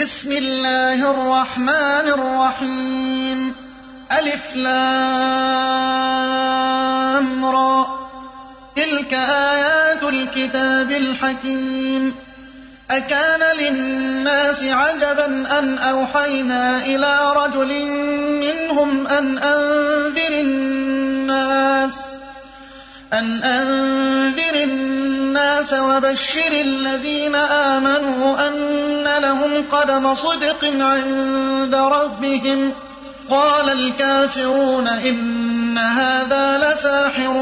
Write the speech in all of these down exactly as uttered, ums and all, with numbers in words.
بسم الله الرحمن الرحيم ألف لام را تلك آيات الكتاب الحكيم أكان للناس عجبا أن أوحينا إلى رجل منهم أن أنذر الناس أن أنذر الناس وبشر الذين آمنوا أن لهم قدم صدق عند ربهم قال الكافرون إن هذا لساحر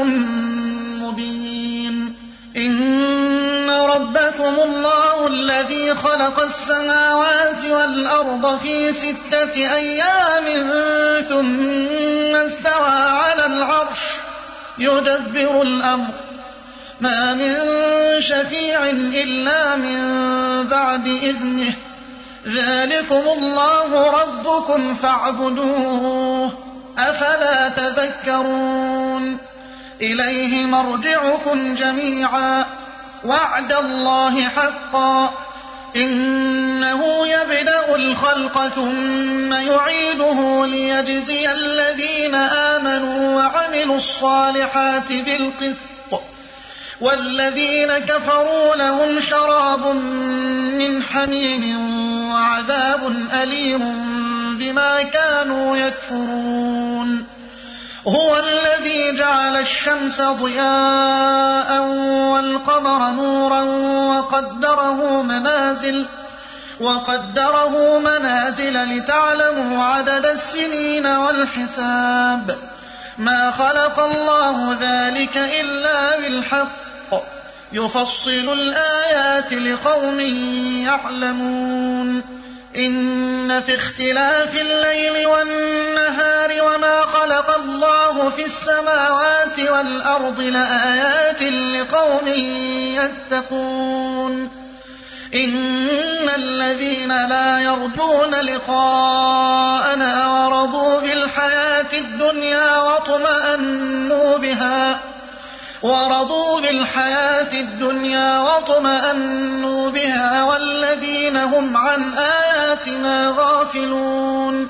مبين إن ربكم الله الذي خلق السماوات والأرض في ستة أيام ثم استوى على العرش يدبر الأمر ما من شفيع إلا من بعد إذنه ذلكم الله ربكم فاعبدوه أفلا تذكرون إليه مرجعكم جميعا وعد الله حقا إنه يبدأ الخلق ثم يعيده ليجزي الذين آمنوا وعملوا الصالحات بالقسط والذين كفروا لهم شراب من حميم وعذاب أليم بما كانوا يكفرون هو الذي جعل الشمس ضياء والقمر نورا وقدره منازل وقدره منازل لتعلموا عدد السنين والحساب ما خلق الله ذلك إلا بالحق يفصل الآيات لقوم يعلمون إن في اختلاف الليل والنهار وما خلق الله في السماوات والأرض لآيات لقوم يتقون إن الذين لا يرجون لقاءنا ورضوا بالحياة الدنيا واطمأنوا بها ورضوا بالحياة الدنيا واطمأنوا بها والذين هم عن آياتنا غافلون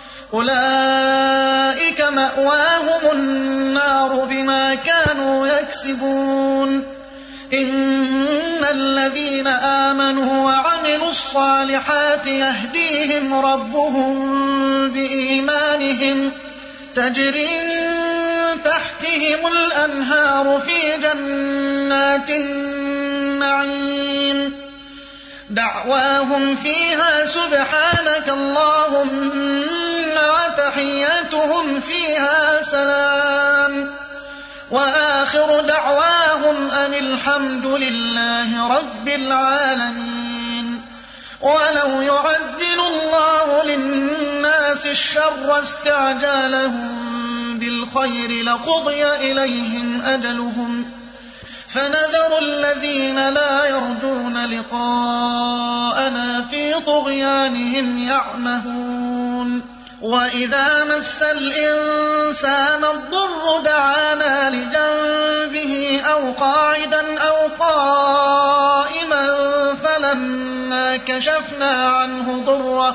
أولئك مأواهم النار بما كانوا يكسبون إن الذين آمنوا وعملوا الصالحات يهديهم ربهم بإيمانهم تجري تحتهم الأنهار في جنات النعيم دعواهم فيها سبحانك اللهم وتحياتهم فيها سلام وآخر دعواهم أن الحمد لله رب العالمين ولو يعجل الله للناس الشر استعجالهم بالخير لقضي إليهم أجلهم فنذر الذين لا يرجون لقاءنا في طغيانهم يعمهون وإذا مس الإنسان الضر دعانا لجنبه أو قاعدا أو قائما فلما كشفنا عنه ضره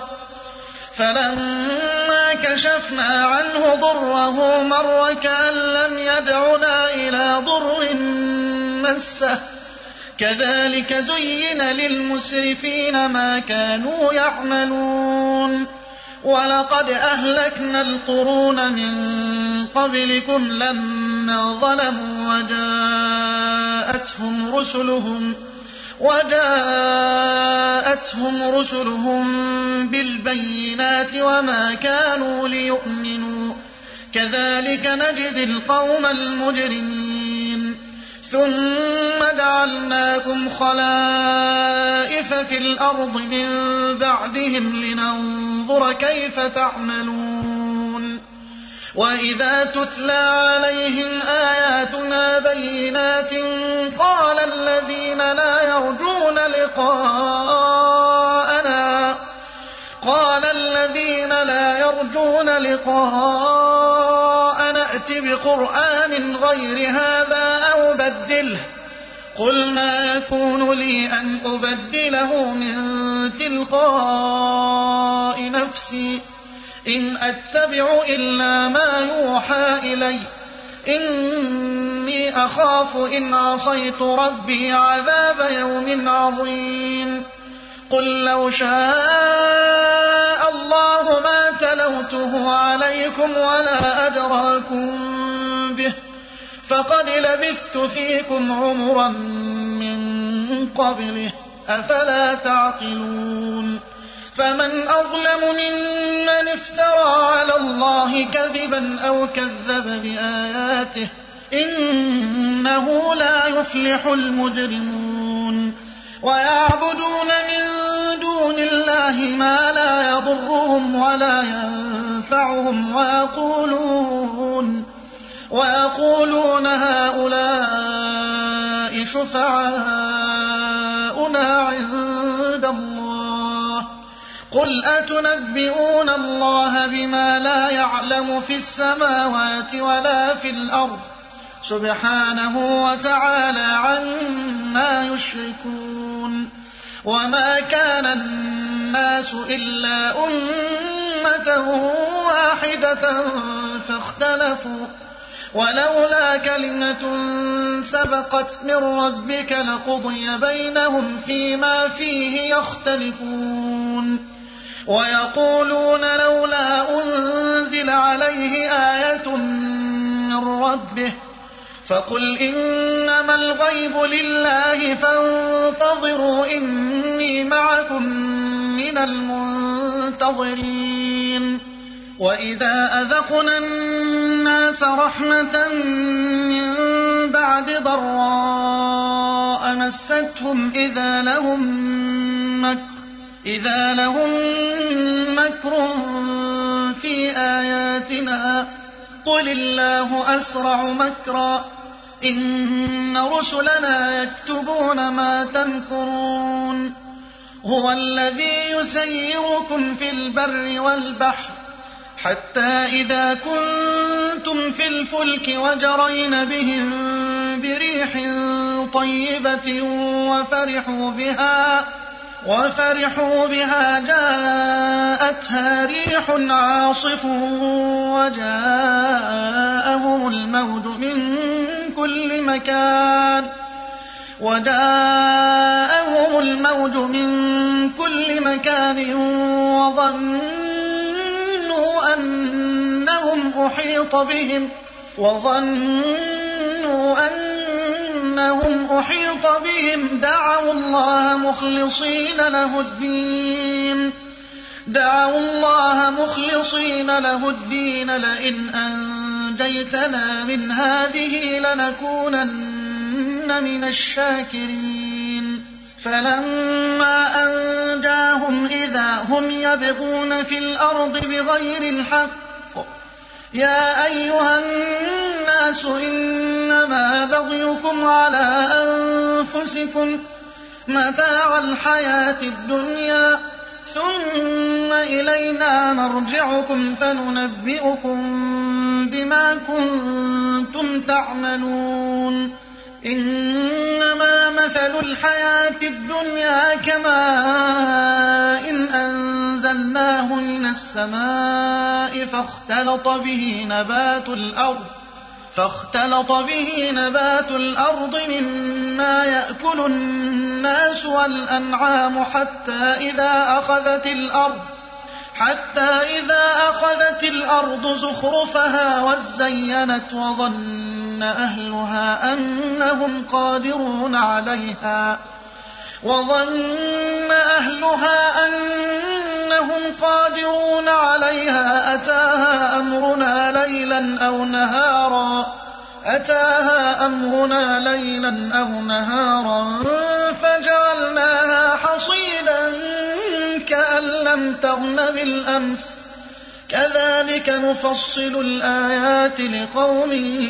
فلما كشفنا عنه ضره مر كأن لم يدعنا إلى ضر مسه كذلك زين للمسرفين ما كانوا يعملون ولقد أهلكنا القرون من قبلكم لما ظلموا وجاءتهم رسلهم وجاءتهم رسلهم بالبينات وما كانوا ليؤمنوا كذلك نجزي القوم المجرمين ثم جعلناكم خلائف في الأرض من بعدهم لننظر كيف تعملون وإذا تتلى عليهم آياتنا بينات قال الذين لا يرجون لقاءنا قال الذين لا يرجون لقاءنا ائت بقرآن غير هذا أو بدله قل ما يكون لي أن أبدله من تلقاء نفسي إن أتبع إلا ما يوحى إلي إني أخاف إن عصيت ربي عذاب يوم عظيم قل لو شاء الله ما تلوته عليكم ولا أدراكم به فقد لبثت فيكم عمرا من قبله أفلا تعقلون فمن أظلم ممن افترى على الله كذبا أو كذب بآياته إنه لا يفلح المجرمون ويعبدون من دون الله ما لا يضرهم ولا ينفعهم ويقولون ويقولون هؤلاء شفعاؤنا عند الله قل أتنبئون الله بما لا يعلم في السماوات ولا في الأرض سبحانه وتعالى عما يشركون وما كان الناس إلا أمة واحدة فاختلفوا ولولا كلمة سبقت من ربك لقضي بينهم فيما فيه يختلفون ويقولون لولا أنزل عليه آية من ربه فقل إنما الغيب لله فانتظروا إني معكم من المنتظرين وإذا أذقنا الناس رحمة من بعد ضراء مستهم إذا لهم مكر إذا لهم مكر في آياتنا قل الله أسرع مكرا إن رسلنا يكتبون ما تمكرون هو الذي يسيركم في البر والبحر حتى إذا كنتم في الفلك وجرين بهم بريح طيبة وفرحوا بها وفرحوا بها جاءتها ريح عاصف وجاءهم الموج من كل مكان وجاءهم الموج من كل مكان وظنوا أنهم أحيط بهم وظنوا أنهم أحيط بهم دعوا الله مخلصين له الدين دعوا الله مخلصين له الدين لئن أنجيتنا من هذه لنكونن من الشاكرين فلما أنجاهم إذا هم يبغون في الأرض بغير الحق يا أيها الناس إنما بغيكم على أنفسكم متاع الحياة الدنيا ثم إلينا مرجعكم فننبئكم بما كنتم تعملون إنما مثل الحياة الدنيا كماء إن أنزلناه من السماء فاختلط به نبات الأرض فاختلط به نبات الأرض مما يأكل الناس والأنعام حتى إذا أخذت الأرض حتى إذا أخذت الأرض زخرفها وزينت وظن أهلها أنهم قادرون عليها وظن أهلها أنهم قادرون عليها أتاها أمرنا ليلا أو نهارا أتاها أمرنا ليلا أو نهارا فجعلناها حصيدا كأن لم تغن بالأمس كذلك نفصل الآيات لقوم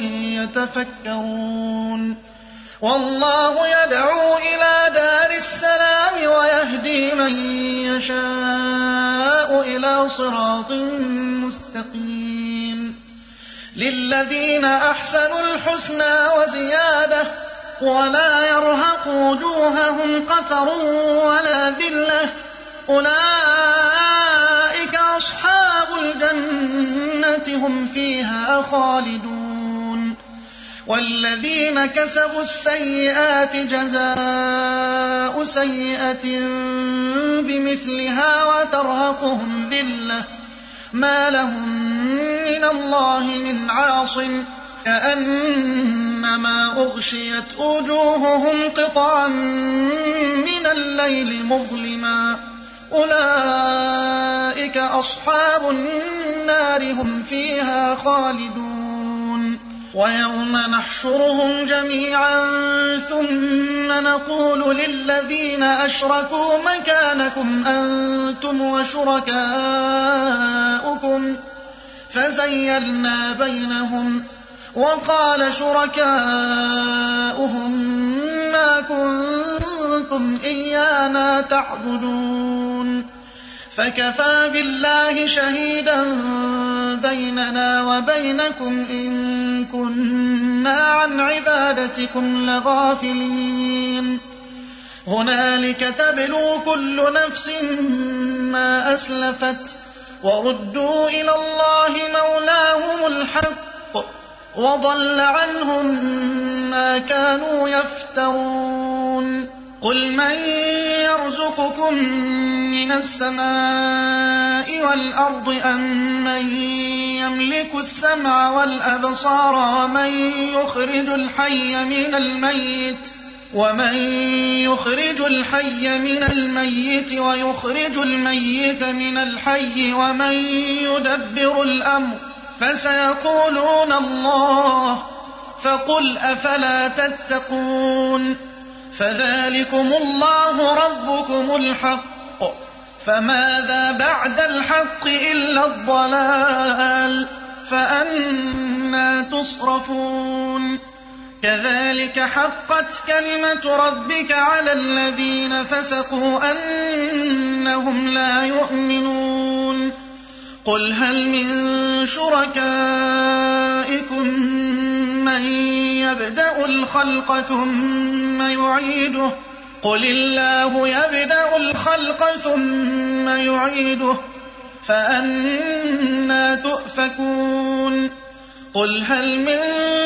يتفكرون والله يدعو إلى دار السلام ويهدي من يشاء إلى صراط مستقيم للذين أحسنوا الحسنى وزيادة ولا يرهق وجوههم قتر ولا ذلة أولئك أصحاب الجنة هم فيها خالدون والذين كسبوا السيئات جزاء سيئة بمثلها وترهقهم ذلة ما لهم من الله من عاصم كأنما أغشيت وجوههم قطعا من الليل مظلما أولئك أصحاب النار هم فيها خالدون ويوم نحشرهم جميعا ثم نقول للذين أشركوا مكانكم أنتم وشركاؤكم فزيلنا بينهم وقال شركاؤهم ما كنتم إيانا تعبدون فكفى بالله شهيدا بيننا وبينكم إن كنا عن عبادتكم لغافلين هنالك تبلو كل نفس ما أسلفت وردوا إلى الله مولاهم الحق وضل عنهم ما كانوا يفترون قل من يرزقكم من السماء والأرض أم من يملك السمع والأبصار ومن يخرج الحي من الميت ومن يخرج الحي من الميت ويخرج الميت من الحي ومن يدبر الأمر فسيقولون الله فقل أفلا تتقون فذلكم الله ربكم الحق فماذا بعد الحق إلا الضلال فأنى تصرفون كذلك حقت كلمة ربك على الذين فسقوا أنهم لا يؤمنون قل هل من شركائكم من يبدأ الخلق ثم يعيده قل الله يبدأ الخلق ثم يعيده فأنى تؤفكون قل هل من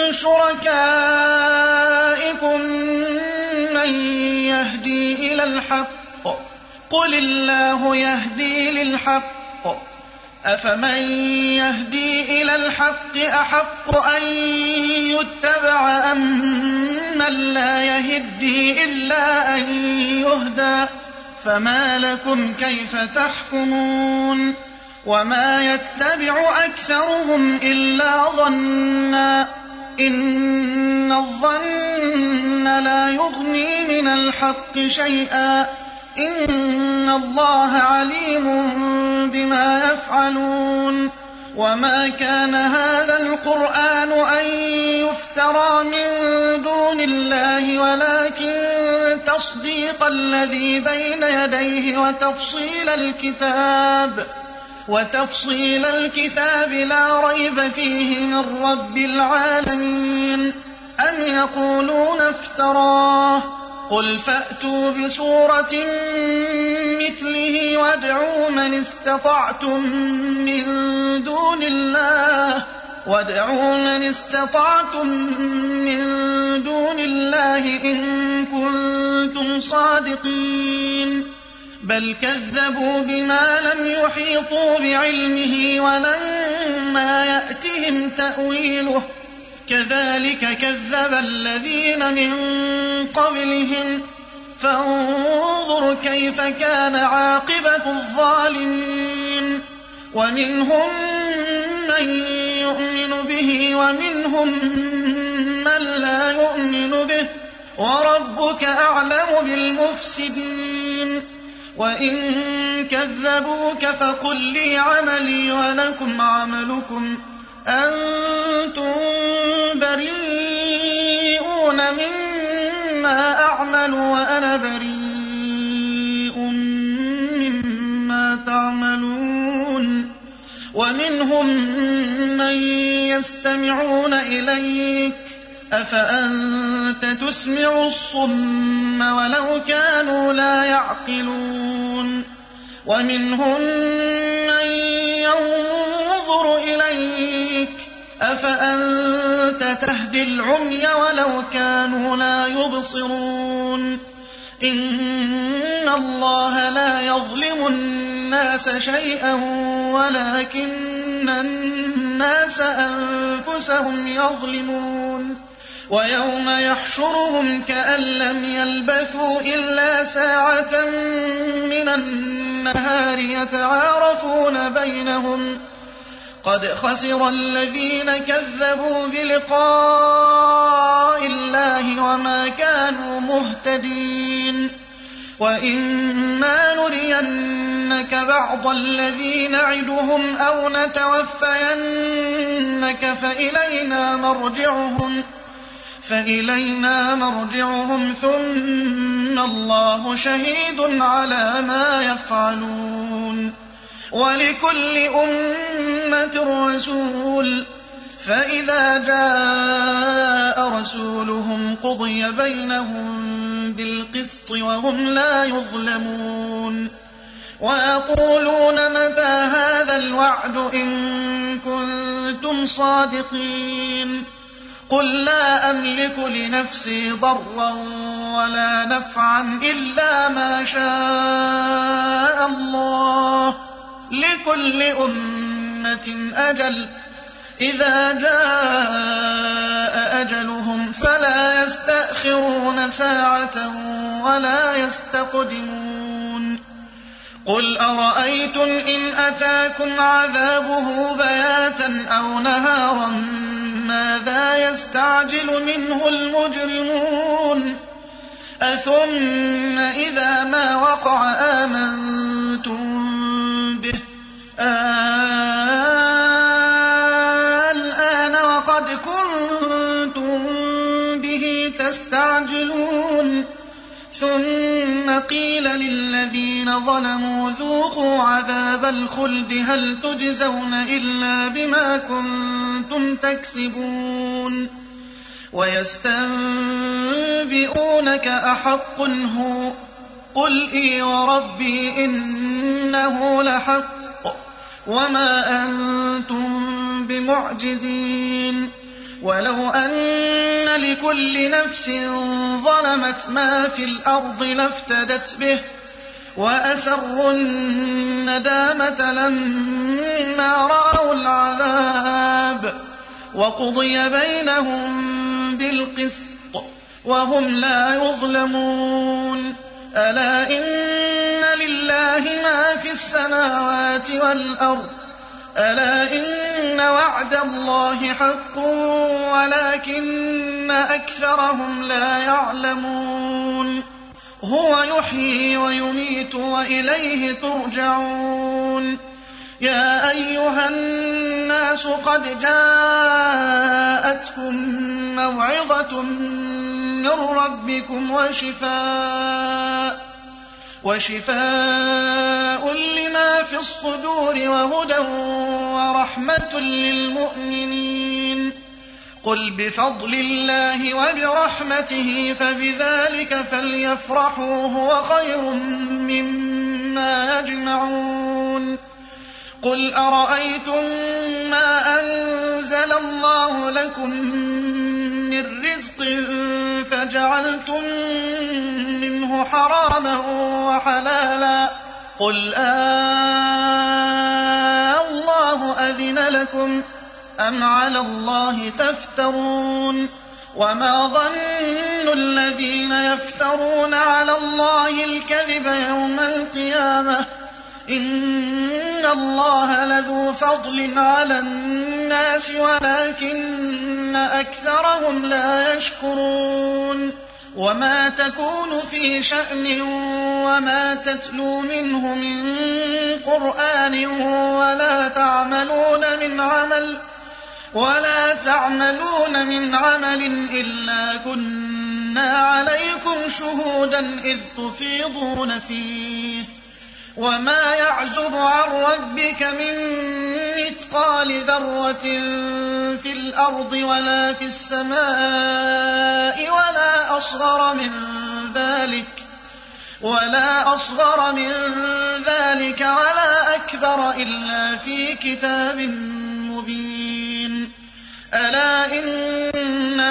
شركائكم من يهدي إلى الحق قل الله يهدي للحق أفمن يهدي إلى الحق أحق أن يتبع أم من لا يهدي إلا أن يهدى فما لكم كيف تحكمون وما يتبع أكثرهم إلا ظنا إن الظن لا يغني من الحق شيئا إن الله عليم بما يفعلون وما كان هذا القرآن أن يفترى من دون الله ولكن تصديق الذي بين يديه وتفصيل الكتاب وتفصيل الكتاب لا ريب فيه من رب العالمين أم يقولون افتراه قل فأتوا بسورة مثله وادعوا من استطعتم من دون الله وادعوا من استطعتم من دون الله إن كنتم صادقين بل كذبوا بما لم يحيطوا بعلمه ولما يأتهم تأويله كذلك كذب الذين من قبلهم فانظر كيف كان عاقبة الظالمين ومنهم من يؤمن به ومنهم من لا يؤمن به وربك أعلم بالمفسدين وإن كذبوك فقل لي عملي ولكم عملكم أنتم بريئون مما أعمل وأنا بريء مما تعملون ومنهم من يستمعون إليك أفأنت تسمع الصم ولو كانوا لا يعقلون ومنهم من ينظر إليك أفأنت تهدي العمي ولو كانوا لا يبصرون إن الله لا يظلم الناس شيئا ولكن الناس أنفسهم يظلمون ويوم يحشرهم كأن لم يلبثوا إلا ساعة من النهار يتعارفون بينهم قد خسر الذين كذبوا بلقاء الله وما كانوا مهتدين وإما نرينك بعض الذي نعدهم أو نتوفينك فإلينا مرجعهم فإلينا مرجعهم ثم الله شهيد على ما يفعلون ولكل أمة رسول فإذا جاء رسولهم قضي بينهم بالقسط وهم لا يظلمون ويقولون متى هذا الوعد إن كنتم صادقين قل لا أملك لنفسي ضرا ولا نفعا إلا ما شاء الله لكل أمة أجل إذا جاء أجلهم فلا يستأخرون ساعة ولا يستقدمون قل أرأيتم إن أتاكم عذابه بياتا أو نهارا ماذا يستعجل منه المجرمون أثم إذا ما وقع آمنتم به الآن وقد كنتم به تستعجلون ثم قيل للذين ظلموا ذوقوا عذاب الخلد هل تجزون إلا بما كنتم تكسبون ويستنبئونك أحق هو قل إي وربي إنه لحق وما أنتم بمعجزين ولو أن لكل نفس ظلمت ما في الأرض لافتدت به وأسروا الندامة لما رأوا العذاب وقضي بينهم بالقسط وهم لا يظلمون ألا إن لله ما في السماوات والأرض ألا إن وعد الله حق ولكن أكثرهم لا يعلمون هو يحيي ويميت وإليه ترجعون يا أيها الناس قد جاءتكم موعظة من ربكم وشفاء وشفاء لما في الصدور وهدى ورحمة للمؤمنين قل بفضل الله وبرحمته فبذلك فليفرحوا هو خير مما يجمعون قل أرأيتم ما أنزل الله لكم من رزق فجعلتم منه حراما وحلالا قل آه الله أذن لكم أم على الله تفترون وما ظن الذين يفترون على الله الكذب يوم القيامة إن الله لذو فضل على الناس ولكن أكثرهم لا يشكرون وما تكون في شأن وما تتلو منه من قرآن ولا تعملون من عمل ولا تعملون من عمل إلا كنا عليكم شهودا إذ تفيضون فيه وما يعزب عن ربك من مثقال مثقال ذرة في الأرض ولا في السماء ولا أصغر من ذلك ولا أصغر من ذلك ولا أكبر إلا في كتاب مبين. ألا إن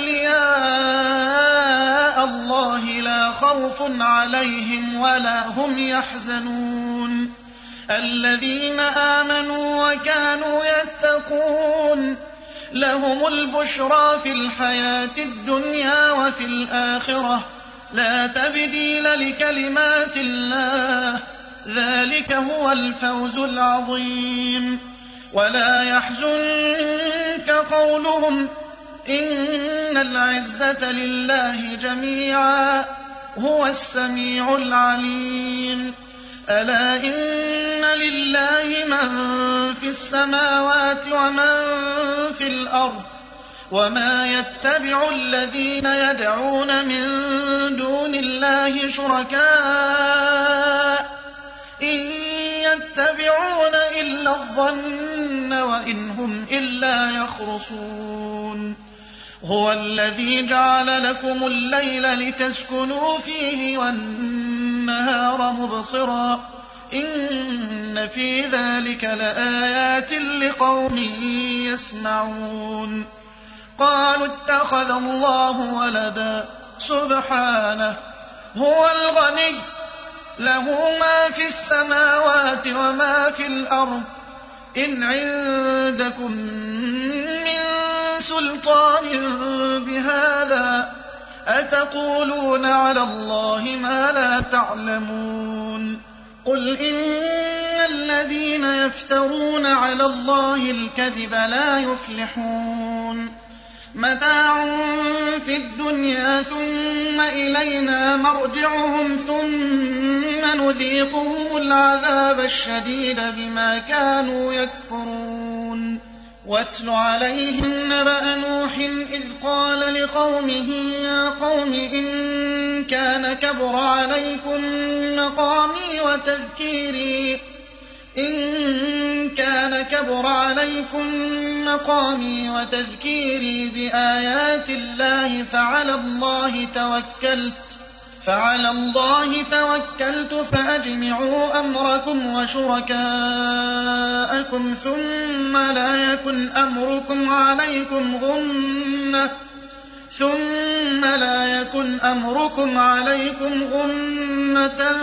أولياء الله لا خوف عليهم ولا هم يحزنون الذين آمنوا وكانوا يتقون لهم البشرى في الحياة الدنيا وفي الآخرة لا تبديل لكلمات الله ذلك هو الفوز العظيم. ولا يحزنك قولهم إن العزة لله جميعا هو السميع العليم. ألا إن لله من في السماوات ومن في الأرض وما يتبع الذين يدعون من دون الله شركاء إن يتبعون إلا الظن وإن هم إلا يخرصون. هو الذي جعل لكم الليل لتسكنوا فيه والنهار مبصرا إن في ذلك لآيات لقوم يسمعون. قالوا اتخذ الله ولدا سبحانه هو الغني له ما في السماوات وما في الأرض إن عندكم من سلطان بهذا أتقولون على الله ما لا تعلمون. قل إن الذين يفترون على الله الكذب لا يفلحون. متاع في الدنيا ثم إلينا مرجعهم ثم نذيقهم العذاب الشديد بما كانوا يكفرون. واتل عليهم نبأ نوح إذ قال لقومه يا قوم إن كان كبر عليكم مقامي وتذكيري إن كان كبر عليكم مقامي وتذكيري بآيات الله فعلى الله توكلت فعلى الله توكلت فأجمعوا أمركم وشركاءكم ثم لا يكن أمركم عليكم غمة ثم لا يكن أمركم عليكم غمة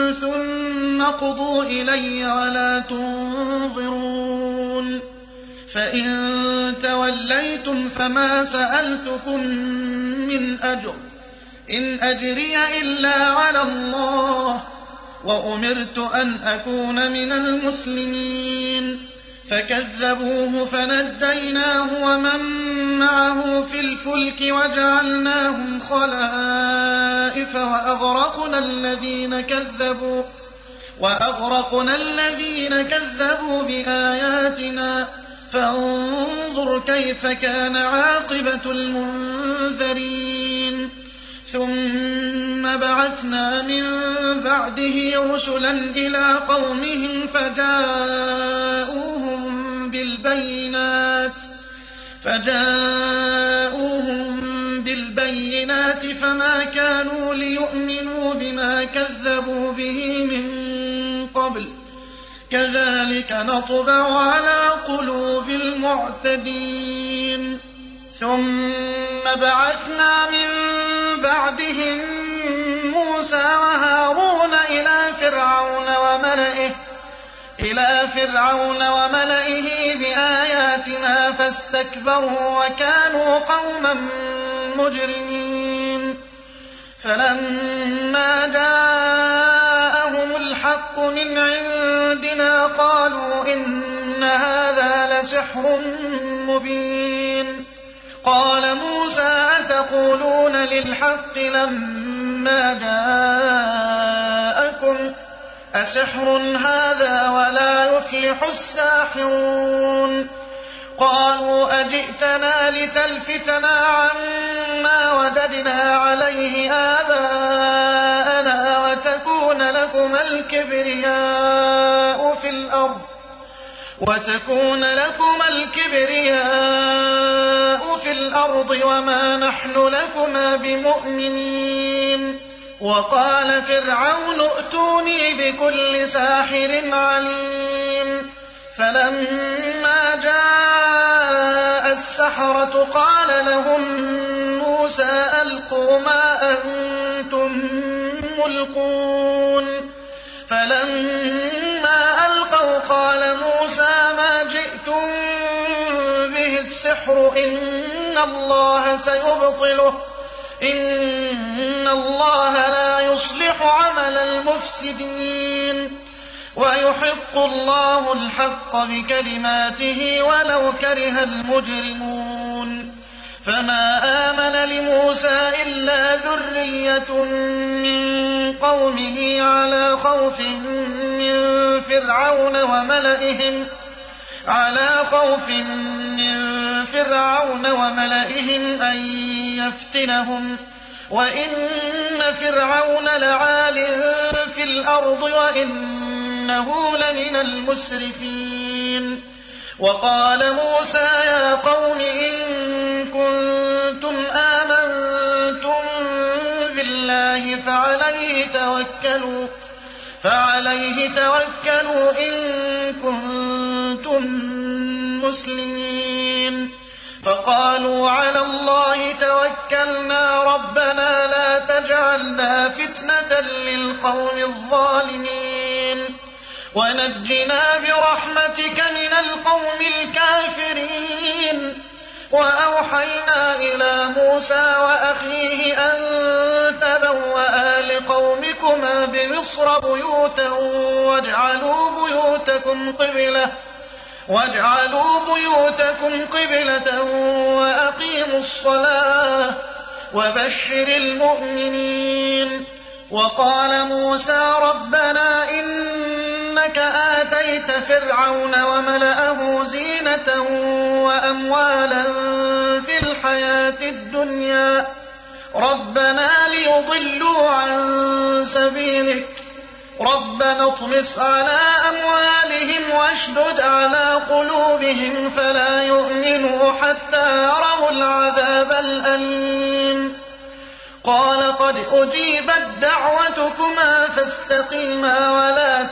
ثم قضوا إلي ولا تنظرون. فإن توليتم فما سألتكم من أجر إن أجري إلا على الله وأمرت أن أكون من المسلمين. فكذبوه فنجيناه ومن معه في الفلك وجعلناهم خلائف وأغرقنا الذين كذبوا وأغرقنا الذين كذبوا بآياتنا فانظر كيف كان عاقبة المنذرين. ثم بعثنا من بعده رسلا إلى قومهم فجاءوهم بالبينات فجاءوهم بالبينات فما كانوا ليؤمنوا بما كذبوا به من قبل كذلك نطبع على قلوب المعتدين. ثم بعثنا من بعدهم موسى وهارون إلى فرعون وملئه إلى فرعون وملئه بآياتنا فاستكبروا وكانوا قوما مجرمين. فلما جاءهم الحق من عندنا قالوا إن هذا لسحر مبين. قال موسى أتقولون للحق لما جاءكم أسحر هذا ولا يفلح الساحرون. قالوا أجئتنا لتلفتنا عما وجدنا عليه آباءنا وتكون لكما الكبرياء في الأرض وتكون لكما الكبرياء في الأرض وما نحن لكما بمؤمنين. وقال فرعون ائتوني بكل ساحر عليم. فلما جاء السحرة قال لهم موسى ألقوا ما أنتم ملقون. فلما ألقوا قال موسى ما جئتم به السحر إن الله سيبطله إن الله لا يصلح عمل المفسدين ويحق الله الحق بكلماته ولو كره المجرمون. فما آمن لموسى إلا ذرية من قومه على خوف من فرعون وملئهم على خوف من فرعون وملئهم أن يفتنهم وإن فرعون لعال في الأرض وإنه لمن المسرفين. وقال موسى يا قوم إن كنتم آمنتم بالله فعليه توكلوا فعليه توكلوا إن كنتم مسلمين. فقالوا على الله توكلنا ربنا لا تجعلنا فتنة للقوم الظالمين ونجنا برحمتك من القوم الكافرين. وأوحينا إلى موسى وأخيه أن تبوأ لقومكما بمصر بيوتا واجعلوا بيوتكم قبلة واجعلوا بيوتكم قبلة وأقيموا الصلاة وبشر المؤمنين. وقال موسى ربنا إنك آتيت فرعون وملأه زينة وأموالا في الحياة الدنيا ربنا ليضلوا عن سبيلك ربنا اطمس على أموالهم واشدد على قلوبهم فلا يؤمنوا حتى يروا العذاب الأليم. قال قد أجيبت دعوتكما فاستقيما ولا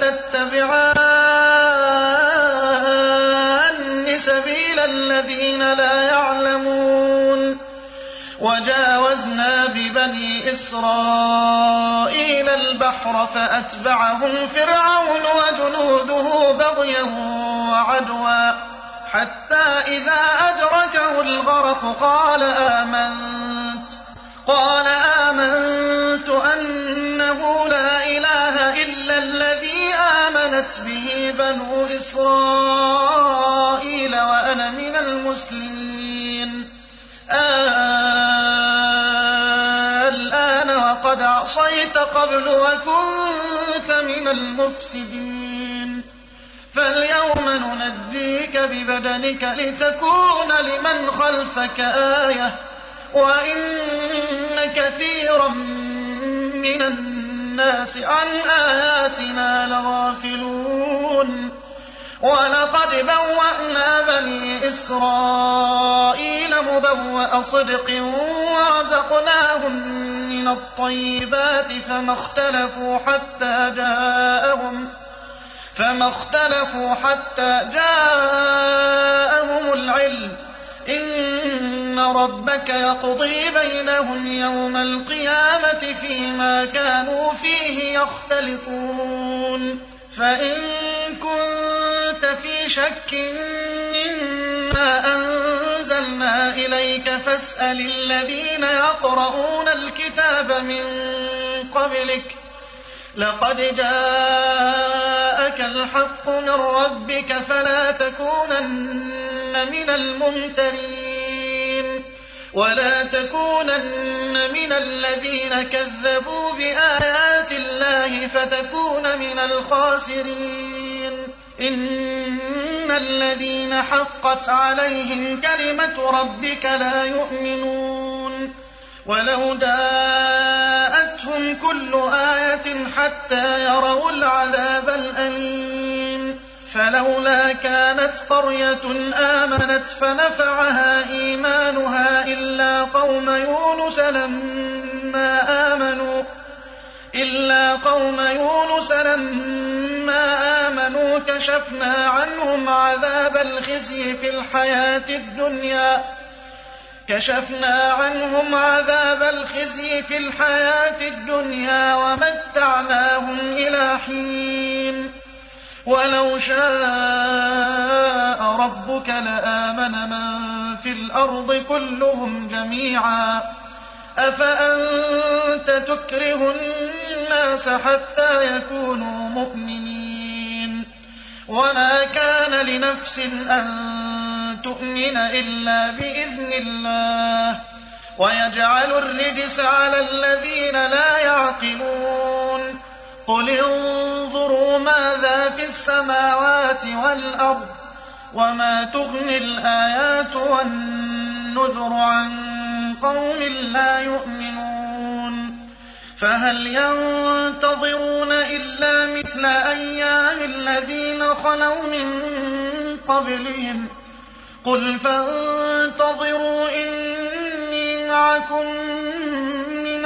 تتبعان سبيل الذين لا يعلمون. وجاوزنا ببني إسرائيل البحر فأتبعهم فرعون وجنوده بغيا وعدوا حتى إذا أدركه الغرق قال آمنت قال آمنت أنه لا إله إلا الذي آمنت به بنو إسرائيل وأنا من المسلمين. الآن وقد عصيت قبل وكنت من المفسدين فاليوم ننجيك ببدنك لتكون لمن خلفك آية وإن كثيرا من الناس عن آياتنا لغافلون. ولقد بوأنا بني إسرائيل مبوأ صدق ورزقناهم من الطيبات فما اختلفوا حتى جاءهم فما اختلفوا حتى جاءهم العلم إن ربك يقضي بينهم يوم القيامة فيما كانوا فيه يختلفون. فإن كنت في شك مما أنزلنا إليك فاسأل الذين يقرؤون الكتاب من قبلك لقد جاءك الحق من ربك فلا تكونن من الممترين ولا تكونن من الذين كذبوا بآيات الله فتكون من الخاسرين. إن الذين حقت عليهم كلمة ربك لا يؤمنون ولو جاءتهم كل آية حتى يروا العذاب الأليم فلولا كانت قرية آمنت فنفعها إيمانها إلا قوم يونس لما آمنوا إلا قوم يونس لما آمنوا كشفنا عنهم عذاب الخزي في الحياة الدنيا كشفنا عنهم عذاب الخزي في الحياة الدنيا ومتعناهم إلى حين ولو شاء ربك لآمن من في الأرض كلهم جميعا أفأنت تكره الناس حتى يكونوا مؤمنين وما كان لنفس أن تؤمن إلا بإذن الله ويجعل الرجس على الذين لا يعقلون قل انظروا ماذا في السماوات والأرض وما تغني الآيات والنذر عن قوم لا يؤمنون فهل ينتظرون إلا مثل أيام الذين خلوا من قبلهم قل فانتظروا إني معكم من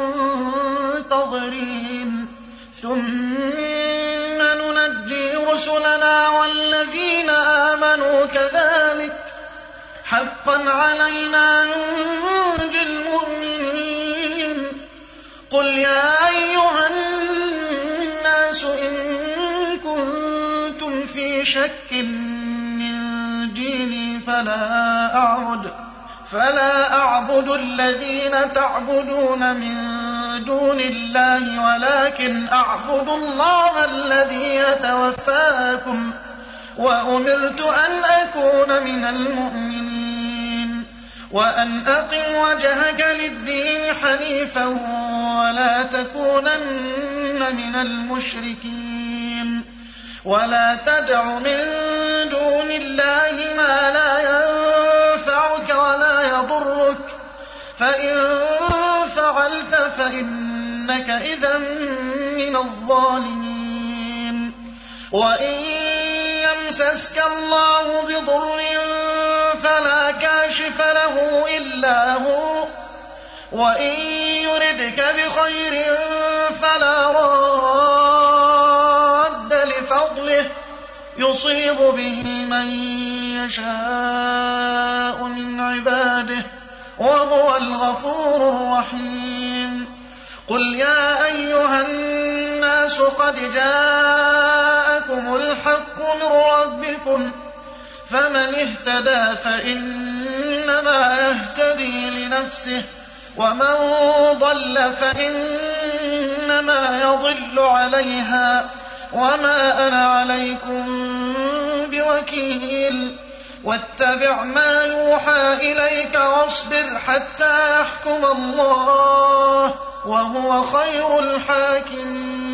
المنتظرين ثم ننجي رسلنا والذين آمنوا كذلك حقا علينا ننجي المؤمنين قل يا أيها الناس إن كنتم في شك من ديني فلا أعبد فلا أعبد الذين تعبدون من دون الله ولكن أعبد الله الذي يتوفاكم وأمرت أن أكون من المؤمنين وأن أقم وجهك للدين حنيفا ولا تكونن من المشركين ولا تدع من دون الله ما لا ينفعك ولا يضرك فإن فعلت فإنك إذا من الظالمين وإن يمسسك الله بضر فلا كاشف له إلا هو وإن يردك بخير فلا راد لفضله يصيب به من يشاء من عباده وهو الغفور الرحيم قل يا أيها الناس قد جاءكم الحق من ربكم فمن اهتدى فإنما يهتدي لنفسه ومن ضل فإنما يضل عليها وما أنا عليكم بوكيل واتبع ما يوحى إليك واصبر حتى يحكم الله وهو خير الحاكمين